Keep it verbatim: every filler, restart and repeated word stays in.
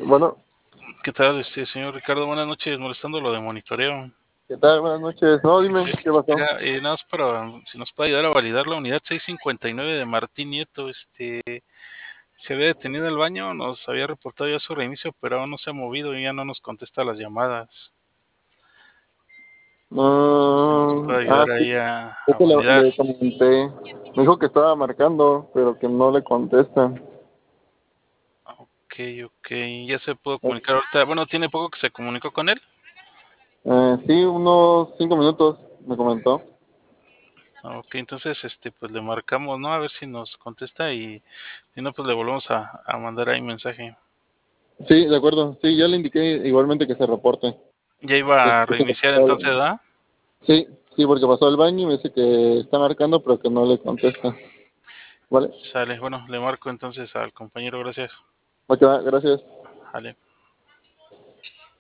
Bueno, ¿Qué tal, este señor Ricardo? Buenas noches, molestando lo de monitoreo. ¿qué tal? Buenas noches. No, dime, Este, ¿qué pasó? mira, eh, nada más para si nos puede ayudar a validar la unidad seiscientos cincuenta y nueve de Martín Nieto. Este, se había detenido el baño, nos había reportado ya su reinicio, pero aún no se ha movido y ya no nos contesta las llamadas. Si nos No, puede ah, ayudar sí, ahí a, es a que le, validar. le comenté. Me dijo que estaba marcando, pero que no le contesta. Ok, ok, ya se pudo comunicar ahorita. Bueno, tiene poco que se comunicó con él. Eh, sí, unos cinco minutos, me comentó. Ok, entonces, este, pues le marcamos, ¿no? A ver si nos contesta y si no, pues le volvemos a, a mandar ahí mensaje. Sí, de acuerdo. Sí, ya le indiqué igualmente que se reporte. Ya iba a Este, reiniciar entonces, ¿verdad? Sí, sí, porque pasó al baño y me dice que está marcando, pero que no le contesta. ¿Vale? Sale, bueno, le marco entonces al compañero, gracias. Ok, va, gracias. Vale.